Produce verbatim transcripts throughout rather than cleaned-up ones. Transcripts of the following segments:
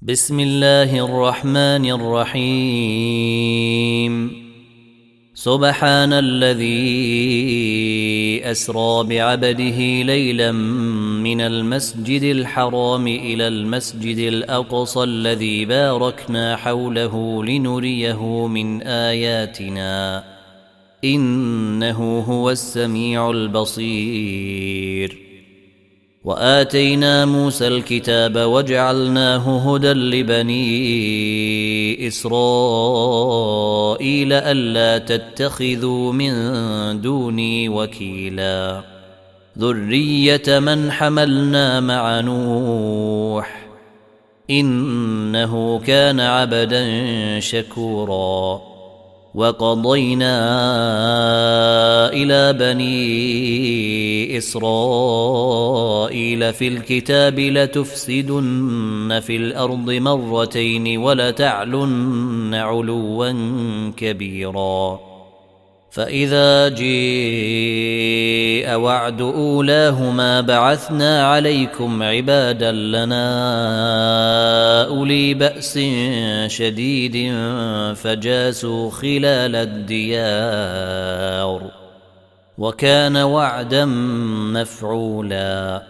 بسم الله الرحمن الرحيم. سبحان الذي أسرى بعبده ليلا من المسجد الحرام إلى المسجد الأقصى الذي باركنا حوله لنريه من آياتنا إنه هو السميع البصير. وآتينا موسى الكتاب وجعلناه هدى لبني إسرائيل ألا تتخذوا من دوني وكيلا ذرية من حملنا مع نوح إنه كان عبدا شكورا. وقضينا إلى بني إسرائيل في الكتاب لتفسدن في الأرض مرتين ولتعلن علوا كبيرا. فإذا جاء وعد أولاهما بعثنا عليكم عبادا لنا أولي بأس شديد فجاسوا خلال الديار وكان وعدا مفعولا.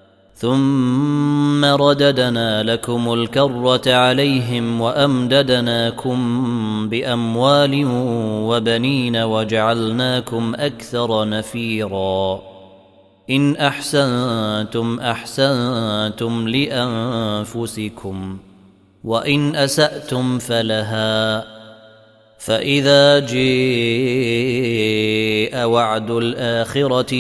ثم رددنا لكم الكرة عليهم وأمددناكم بأموال وبنين وجعلناكم أكثر نفيرا. إن أحسنتم أحسنتم لأنفسكم وإن أسأتم فلها. فإذا جاء وعد الآخرة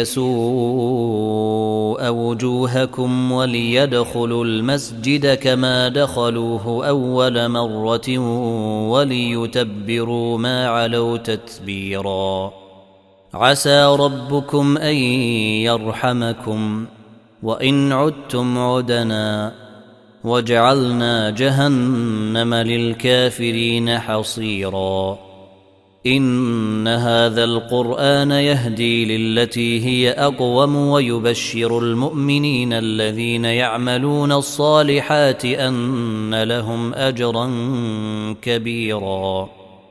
ليسوء وجوهكم وليدخلوا المسجد كما دخلوه أول مرة وليتبروا ما علوا تتبيرا. عسى ربكم أن يرحمكم وإن عدتم عدنا وجعلنا جهنم للكافرين حصيرا. إن هذا القرآن يهدي للتي هي أقوم ويبشر المؤمنين الذين يعملون الصالحات أن لهم أجرا كبيرا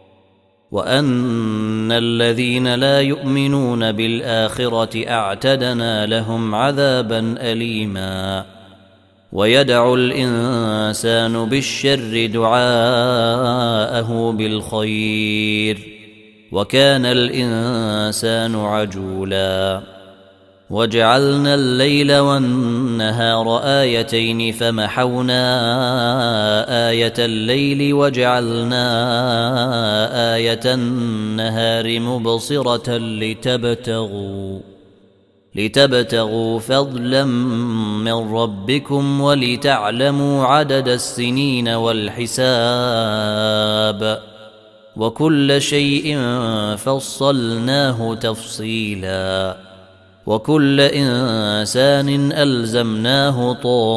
وأن الذين لا يؤمنون بالآخرة أعتدنا لهم عذابا أليما. ويدعو الإنسان بالشر دعاءه بالخير وكان الإنسان عجولا. وجعلنا الليل والنهار آيتين فمحونا آية الليل وجعلنا آية النهار مبصرة لتبتغوا لتبتغوا فضلا من ربكم ولتعلموا عدد السنين والحساب وكل شيء فصلناه تفصيلا. وكل إنسان ألزمناه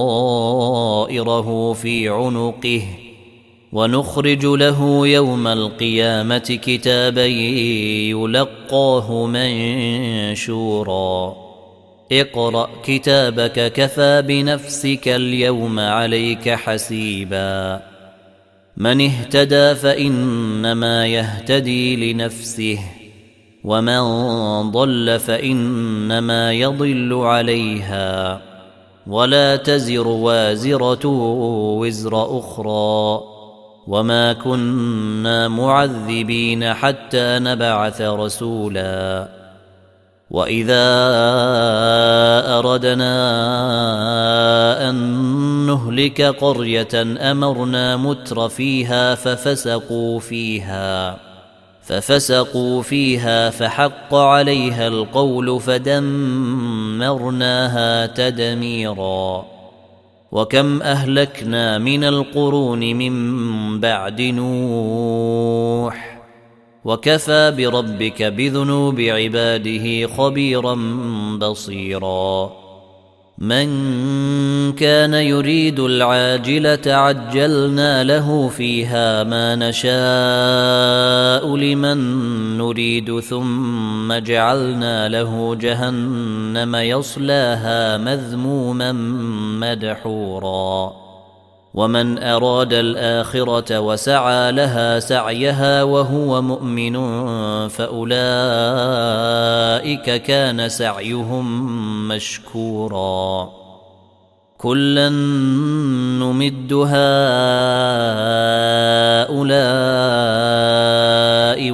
طائره في عنقه ونخرج له يوم القيامة كتابا يلقاه منشورا. اقرأ كتابك كفى بنفسك اليوم عليك حسيبا. من اهتدى فإنما يهتدي لنفسه ومن ضل فإنما يضل عليها ولا تزر وازرة وزر أخرى وما كنا معذبين حتى نبعث رسولا. وإذا أردنا أن نهلك قرية أمرنا متر فيها ففسقوا فيها ففسقوا فيها فحق عليها القول فدمرناها تدميرا. وكم أهلكنا من القرون من بعد نوح وكفى بربك بذنوب عباده خبيرا بصيرا. من كان يريد العاجلة عجلنا له فيها ما نشاء لمن نريد ثم جعلنا له جهنم يصلاها مذموما مدحورا ومن أراد الآخرة وسعى لها سعيها وهو مؤمن فأولئك كان سعيهم مشكورا كلا نمد هؤلاء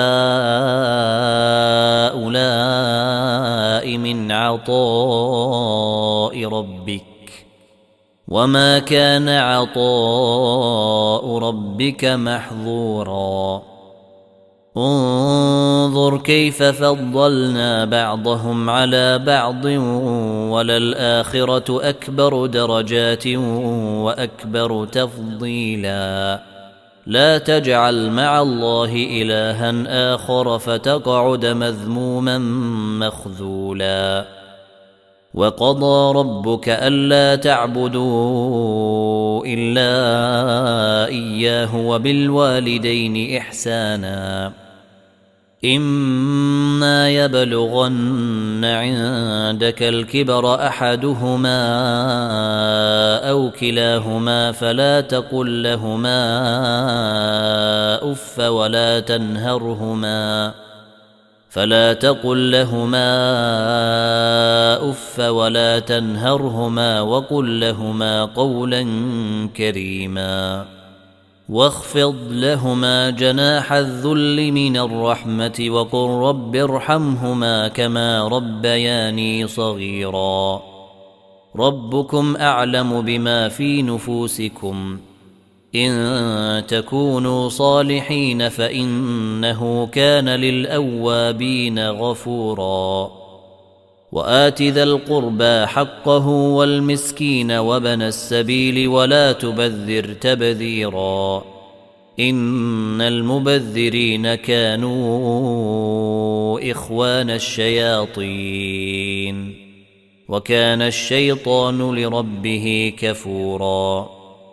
وهؤلاء من عطاء ربك وما كان عطاء ربك محظورا انظر كيف فضلنا بعضهم على بعض وللآخرة أكبر درجات وأكبر تفضيلا لا تجعل مع الله إلها آخر فتقعد مذموما مخذولا وقضى ربك ألا تعبدوا إلا إياه وبالوالدين إحسانا إما يبلغن عندك الكبر أحدهما أو كلاهما فلا تقل لهما أف ولا تنهرهما فلا تقل لهما أف ولا تنهرهما وقل لهما قولا كريما واخفض لهما جناح الذل من الرحمة وقل رب ارحمهما كما ربياني صغيرا ربكم أعلم بما في نفوسكم إن تكونوا صالحين فإنه كان للأوابين غفورا وآت ذا القربى حقه والمسكين وابن السبيل ولا تبذر تبذيرا إن المبذرين كانوا إخوان الشياطين وكان الشيطان لربه كفورا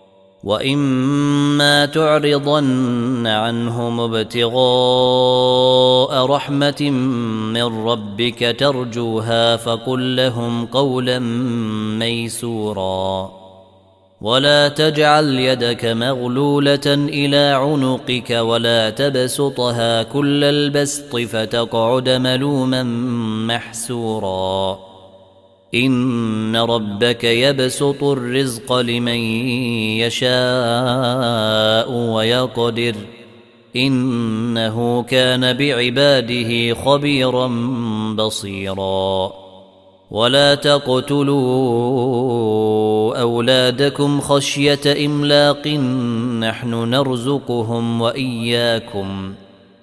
وإما تعرضن عنهم ابتغاء رحمة من ربك ترجوها فقل لهم قولا ميسورا ولا تجعل يدك مغلولة إلى عنقك ولا تبسطها كل البسط فتقعد ملوما محسورا إن ربك يبسط الرزق لمن يشاء ويقدر إنه كان بعباده خبيرا بصيرا ولا تقتلوا أولادكم خشية إملاق نحن نرزقهم وإياكم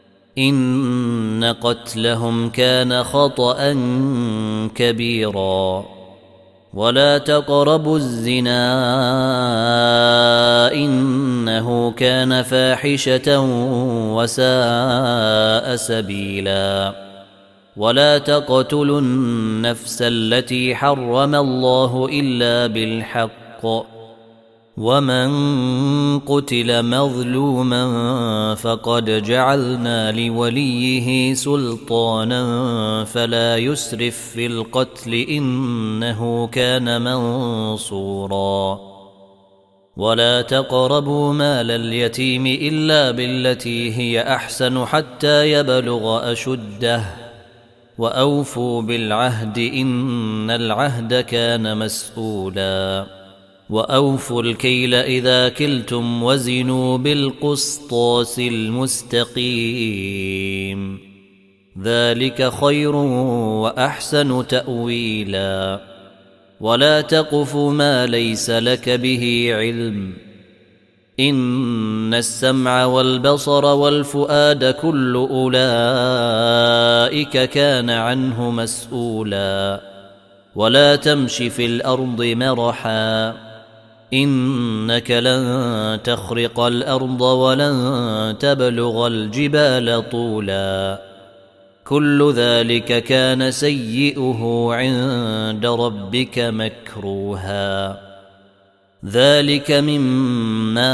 إن قتلهم كان خطأ كبيرا ولا تقربوا الزنا إنه كان فاحشة وساء سبيلا ولا تقتلوا النفس التي حرم الله إلا بالحق ومن قتل مظلوما فقد جعلنا لوليه سلطانا فلا يسرف في القتل إنه كان منصورا ولا تقربوا مال اليتيم إلا بالتي هي أحسن حتى يبلغ أشده وأوفوا بالعهد إن العهد كان مسؤولا وأوفوا الكيل إذا كلتم وزنوا بالقسطاس المستقيم ذلك خير وأحسن تأويلا ولا تقف ما ليس لك به علم إن السمع والبصر والفؤاد كل أولئك كان عنه مسؤولا ولا تمش في الأرض مرحا إنك لن تخرق الأرض ولن تبلغ الجبال طولا كل ذلك كان سيئه عند ربك مكروها ذلك مما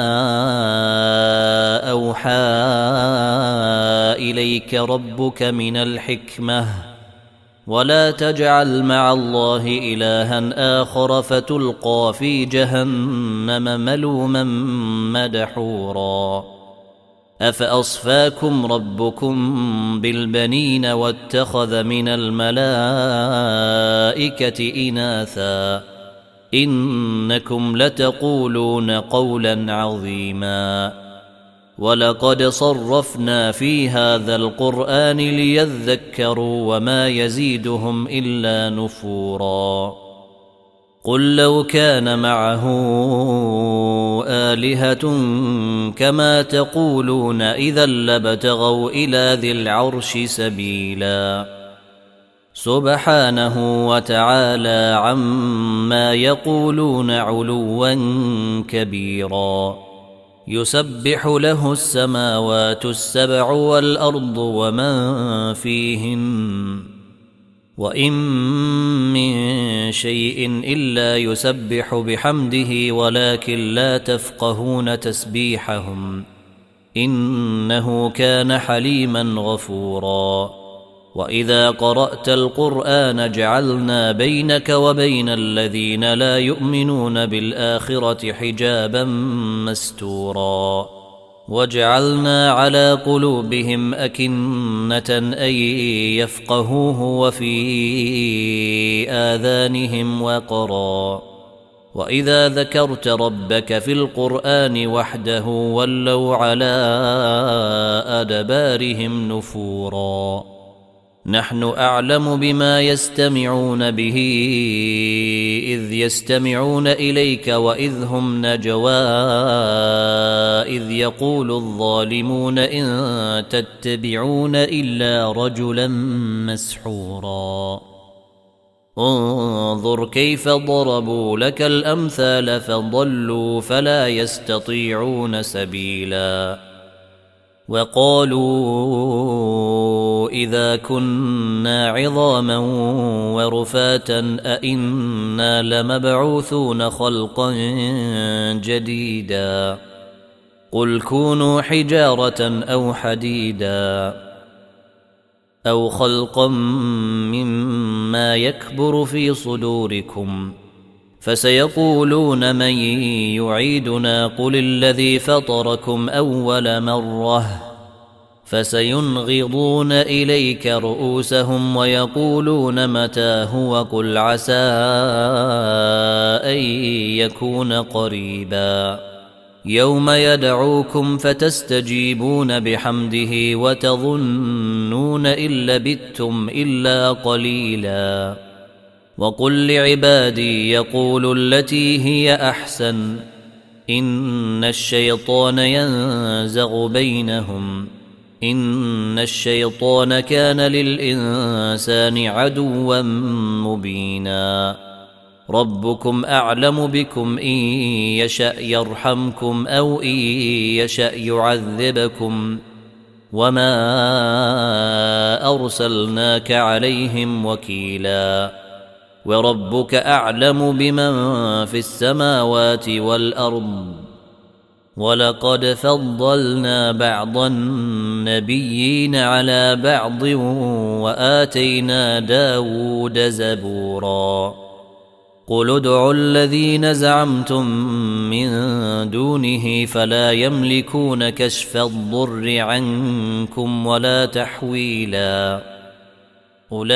أوحى إليك ربك من الحكمة ولا تجعل مع الله إلها آخر فتلقى في جهنم ملوما مدحورا أفأصفاكم ربكم بالبنين واتخذ من الملائكة إناثا إنكم لتقولون قولا عظيما ولقد صرفنا في هذا القرآن ليذكروا وما يزيدهم إلا نفورا قل لو كان معه آلهة كما تقولون إذا لابتغوا إلى ذي العرش سبيلا سبحانه وتعالى عما يقولون علوا كبيرا يسبح له السماوات السبع والأرض ومن فيهن وإن من شيء إلا يسبح بحمده ولكن لا تفقهون تسبيحهم إنه كان حليما غفورا وإذا قرأت القرآن جعلنا بينك وبين الذين لا يؤمنون بالآخرة حجابا مستورا وجعلنا على قلوبهم أكنة أن يفقهوه وفي آذانهم وقرا وإذا ذكرت ربك في القرآن وحده ولوا على أدبارهم نفورا نحن أعلم بما يستمعون به إذ يستمعون إليك وإذ هم نجوى إذ يقول الظالمون إن تتبعون إلا رجلا مسحورا انظر كيف ضربوا لك الأمثال فضلوا فلا يستطيعون سبيلا وقالوا إذا كنا عظاما ورفاتا أئنا لمبعوثون خلقا جديدا قل كونوا حجارة أو حديدا أو خلقا مما يكبر في صدوركم فسيقولون من يعيدنا قل الذي فطركم أول مرة فسينغضون إليك رؤوسهم ويقولون متى هو قل عسى أن يكون قريبا يوم يدعوكم فتستجيبون بحمده وتظنون إن لبثتم إلا قليلا وقل لعبادي يقولوا التي هي أحسن إن الشيطان ينزغ بينهم إن الشيطان كان للإنسان عدوا مبينا ربكم أعلم بكم إن يشأ يرحمكم أو إن يشأ يعذبكم وما أرسلناك عليهم وكيلا وربك أعلم بمن في السماوات والأرض ولقد فضلنا بعض النبيين على بعض وآتينا داود زبورا قل ادعوا الذين زعمتم من دونه فلا يملكون كشف الضر عنكم ولا تحويلا أولئك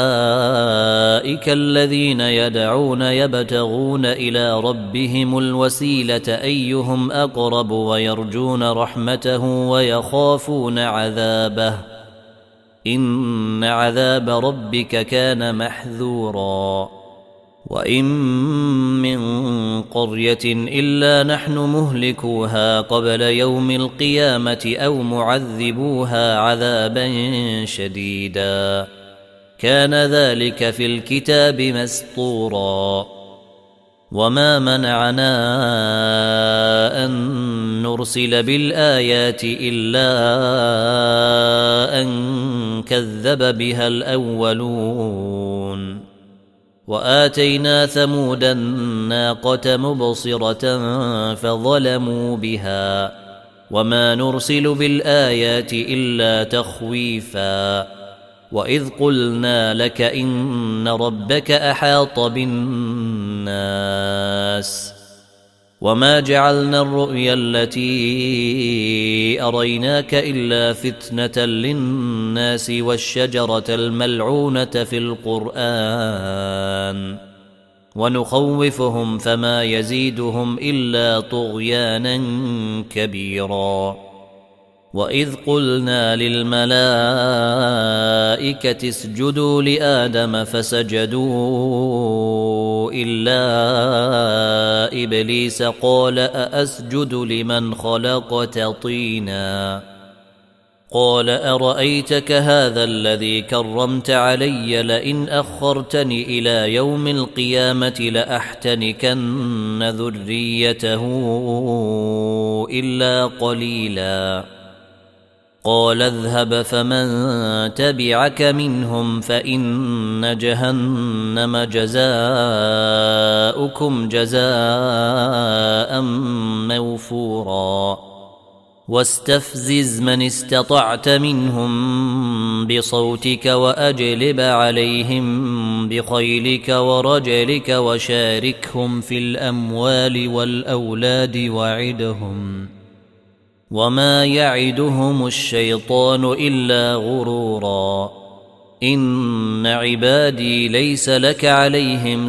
الذين يدعون يبتغون إلى ربهم الوسيلة أيهم أقرب ويرجون رحمته ويخافون عذابه إن عذاب ربك كان محذورا وإن من قرية إلا نحن مهلكوها قبل يوم القيامة أو معذبوها عذابا شديدا كان ذلك في الكتاب مسطورا وما منعنا أن نرسل بالآيات إلا أن كذب بها الأولون وآتينا ثمود الناقة مبصرة فظلموا بها وما نرسل بالآيات إلا تخويفا وإذ قلنا لك إن ربك أحاط بالناس وما جعلنا الرؤيا التي أريناك إلا فتنة للناس والشجرة الملعونة في القرآن ونخوفهم فما يزيدهم إلا طغيانا كبيرا. وإذ قلنا للملائكة اسجدوا لآدم فسجدوا إلا إبليس قال أأسجد لمن خلقت طينا قال أرأيتك هذا الذي كرمت علي لئن أخرتني إلى يوم القيامة لأحتنكن ذريته إلا قليلا قال اذهب فمن تبعك منهم فإن جهنم جزاؤكم جزاء موفورا واستفزز من استطعت منهم بصوتك وأجلب عليهم بخيلك ورجلك وشاركهم في الأموال والأولاد وعدهم وما يعدهم الشيطان إلا غرورا إن عبادي ليس لك عليهم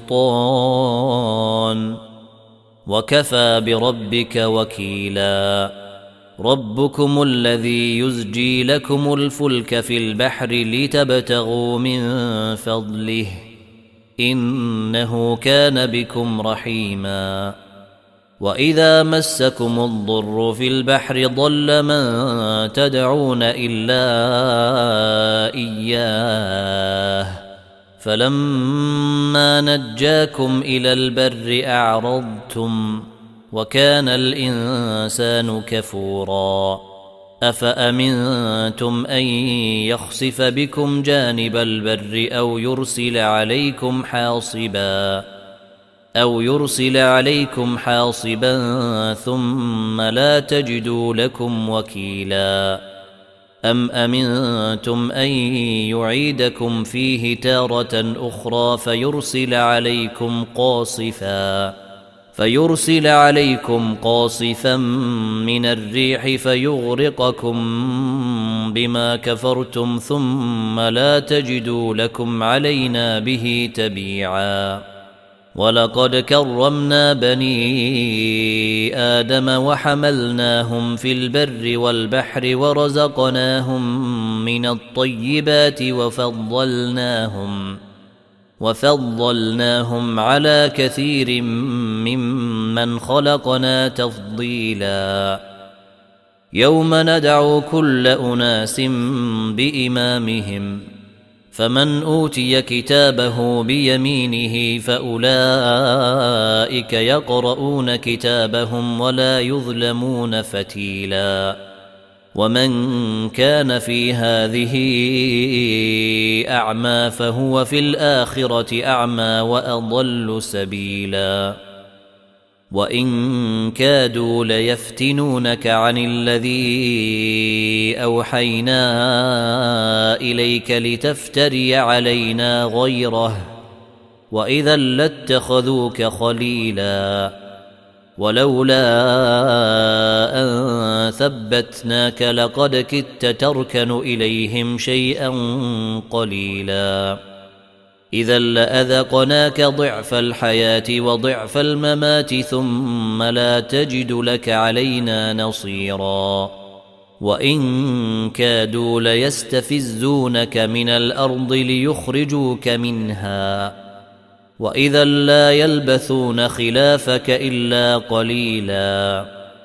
سلطان وكفى بربك وكيلا. ربكم الذي يزجي لكم الفلك في البحر لتبتغوا من فضله إنه كان بكم رحيما. وإذا مسكم الضر في البحر ضل من تدعون إلا إياه فلما نجاكم إلى البر أعرضتم وكان الإنسان كفورا. أفأمنتم أن يخسف بكم جانب البر أو يرسل عليكم حاصبا أو يرسل عليكم حاصبا ثم لا تجدوا لكم وكيلا. أم أمنتم أن يعيدكم فيه تارة أخرى فيرسل عليكم قاصفا فيرسل عليكم قاصفا من الريح فيغرقكم بما كفرتم ثم لا تجدوا لكم علينا به تبيعا. ولقد كرمنا بني آدم وحملناهم في البر والبحر ورزقناهم من الطيبات وفضلناهم وفضلناهم على كثير ممن خلقنا تفضيلا. يوم ندعو كل أناس بإمامهم فمن أوتي كتابه بيمينه فأولئك يقرؤون كتابهم ولا يظلمون فتيلا. ومن كان في هذه أعمى فهو في الآخرة أعمى وأضل سبيلا. وإن كادوا ليفتنونك عن الذي أوحينا إليك لتفتري علينا غيره وإذا لاتخذوك خليلا. ولولا أن ثبتناك لقد كدت تركن إليهم شيئا قليلا. إذا لأذقناك ضعف الحياة وضعف الممات ثم لا تجد لك علينا نصيرا. وإن كادوا ليستفزونك من الأرض ليخرجوك منها وإذا لا يلبثون خلافك إلا قليلا.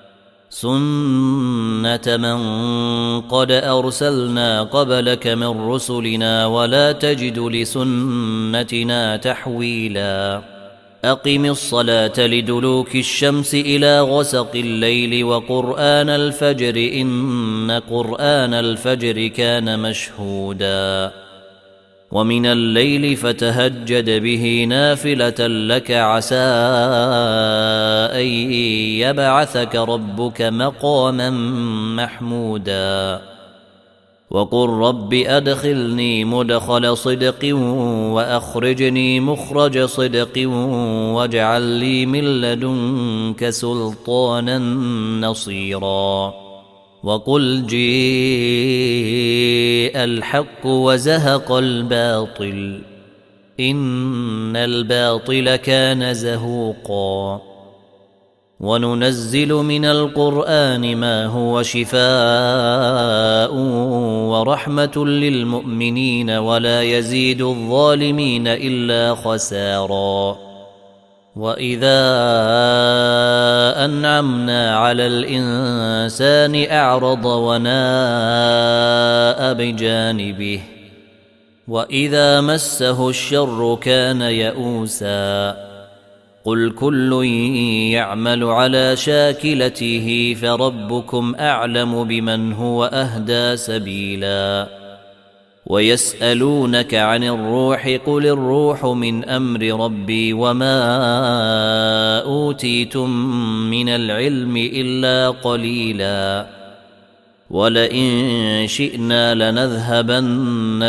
سنة من قد أرسلنا قبلك من رسلنا ولا تجد لسنتنا تحويلا. أقم الصلاة لدلوك الشمس إلى غسق الليل وقرآن الفجر إن قرآن الفجر كان مشهودا. ومن الليل فتهجد به نافلة لك عسى أن يبعثك ربك مقاما محمودا. وقل رب أدخلني مدخل صدق وأخرجني مخرج صدق واجعل لي من لدنك سلطانا نصيرا وقل جيء الحق وزهق الباطل إن الباطل كان زهوقا وننزل من القرآن ما هو شفاء ورحمة للمؤمنين ولا يزيد الظالمين إلا خسارا وإذا أنعمنا على الإنسان أعرض وناء بجانبه وإذا مسه الشر كان يئوسا قل كل يعمل على شاكلته فربكم أعلم بمن هو أهدى سبيلا ويسألونك عن الروح قل الروح من أمر ربي وما أوتيتم من العلم إلا قليلا ولئن شئنا لنذهبن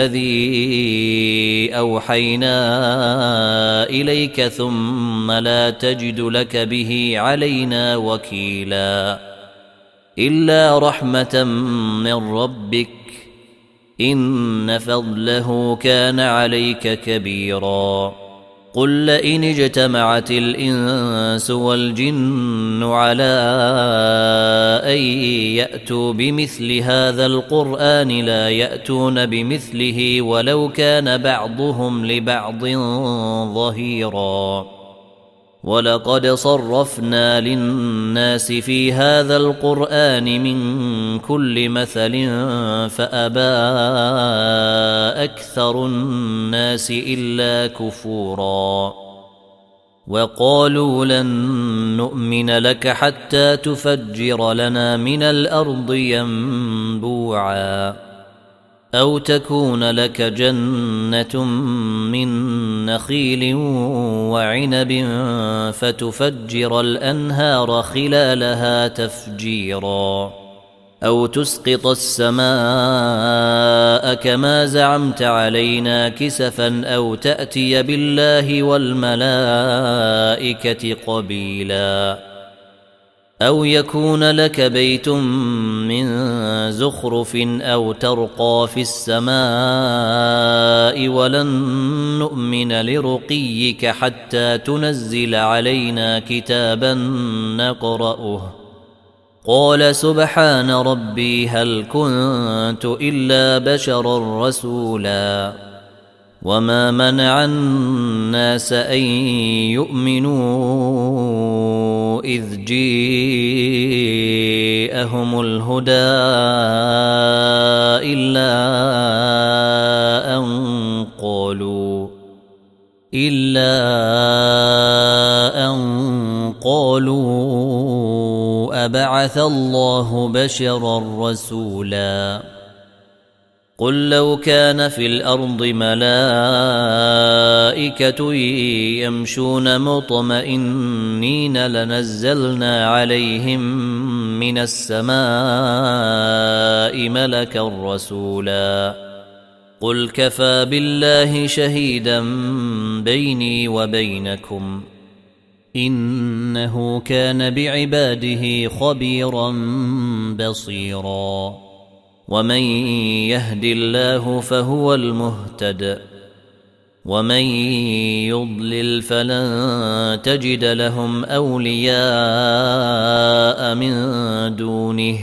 بالذي أوحينا إليك ثم لا تجد لك به علينا وكيلا إلا رحمة من ربك إن فضله كان عليك كبيرا قل لئن اجتمعت الإنس والجن على أن يأتوا بمثل هذا القرآن لا يأتون بمثله ولو كان بعضهم لبعض ظهيرا ولقد صرفنا للناس في هذا القرآن من كل مثل فأبى أكثر الناس إلا كفورا وقالوا لن نؤمن لك حتى تفجر لنا من الأرض ينبوعا أو تكون لك جنة من نخيل وعنب فتفجر الأنهار خلالها تفجيرا أو تسقط السماء كما زعمت علينا كسفا أو تأتي بالله والملائكة قبيلا أو يكون لك بيت من زخرف أو ترقى في السماء ولن نؤمن لرقيك حتى تنزل علينا كتابا نقرأه قال سبحان ربي هل كنت إلا بشرا رسولا وما منع الناس أن يؤمنوا إذ جاءهم الهدى إلا أن قالوا إلا أن قالوا أبعث الله بشرا رسولا قل لو كان في الأرض ملائكة يمشون مطمئنين لنزلنا عليهم من السماء ملكا رسولا قل كفى بالله شهيدا بيني وبينكم إنه كان بعباده خبيرا بصيرا ومن يهد الله فهو المهتد ومن يضلل فلن تجد لهم أولياء من دونه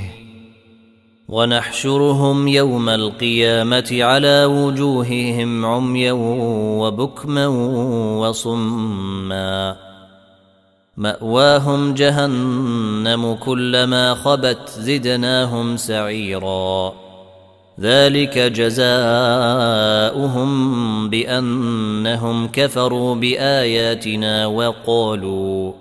ونحشرهم يوم القيامة على وجوههم عميا وبكما وصما مأواهم جهنم كلما خبت زدناهم سعيرا ذلك جزاؤهم بأنهم كفروا بآياتنا وقالوا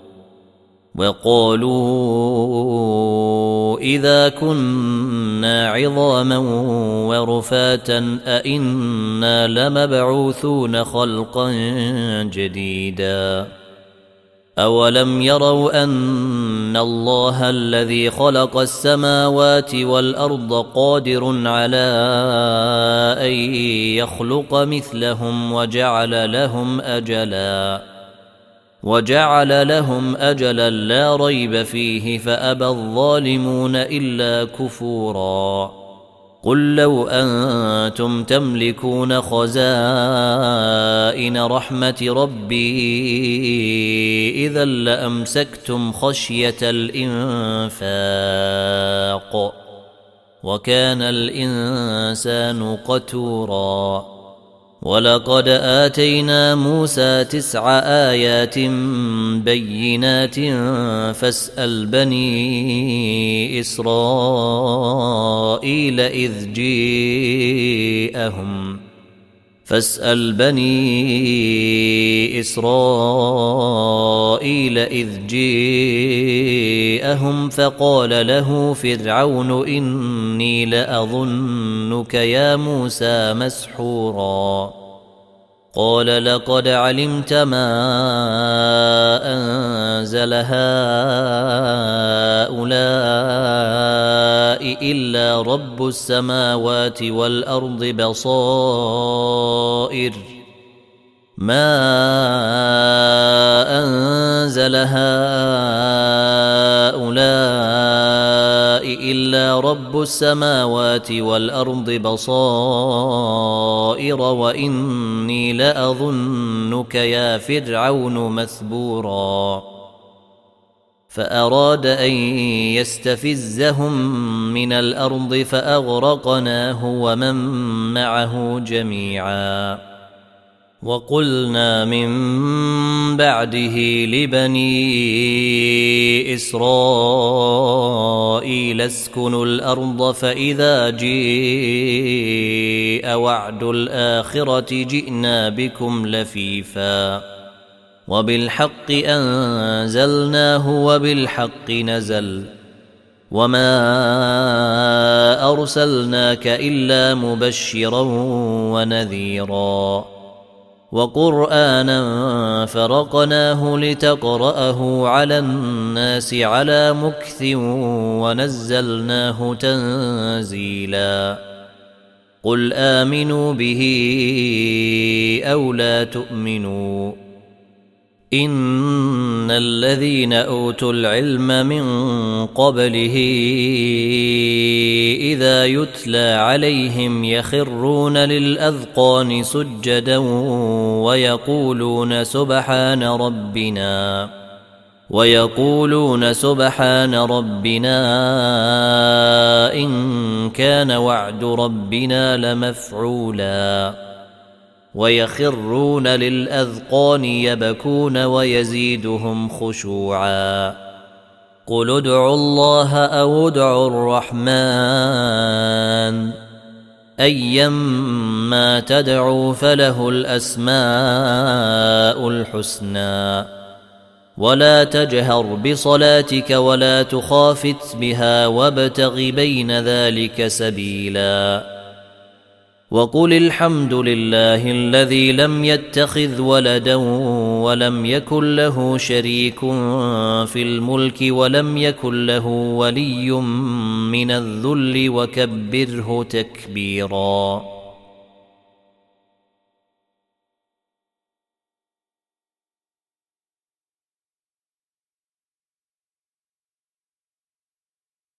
وقالوا إذا كنا عظاما ورفاتا أئنا لمبعوثون خلقا جديدا أولم يروا أن إن الله الذي خلق السماوات والأرض قادر على أن يخلق مثلهم وجعل لهم أجلا وجعل لهم أجلا لا ريب فيه فأبى الظالمون إلا كفورا قل لو أنتم تملكون خزائن رحمة ربي إذا لأمسكتم خشية الإنفاق وكان الإنسان قتورا ولقد آتينا موسى تسع آيات بينات فاسأل بني إسرائيل إذ جاءهم فاسأل بني إسرائيل إذ جاءهم فقال له فرعون إني لأظنك يا موسى مسحورا قال لقد علمت ما أنزل هؤلاء إلا رب السماوات والأرض بصائر ما أنزل هؤلاء إلا رب السماوات والأرض بصائر وإني لأظنك يا فرعون مثبورا فأراد أن يستفزهم من الأرض فأغرقناه ومن معه جميعا وقلنا من بعده لبني إسرائيل اسكنوا الأرض فإذا جاء وعد الآخرة جئنا بكم لفيفا وبالحق أنزلناه وبالحق نزل وما أرسلناك إلا مبشرا ونذيرا وقرآنا فرقناه لتقرأه على الناس على مكث ونزلناه تنزيلا قل آمنوا به أو لا تؤمنوا إن الذين أوتوا العلم من قبله إذا يتلى عليهم يخرون للأذقان سجدا ويقولون سبحان ربنا ويقولون سبحان ربنا إن كان وعد ربنا لمفعولا ويخرون للأذقان يبكون ويزيدهم خشوعا قل ادعوا الله أو ادعوا الرحمن أيما تدعوا فله الأسماء الحسنى ولا تجهر بصلاتك ولا تخافت بها وابتغ بين ذلك سبيلا وقل الحمد لله الذي لم يتخذ ولدا ولم يكن له شريك في الملك ولم يكن له ولي من الذل وكبره تكبيرا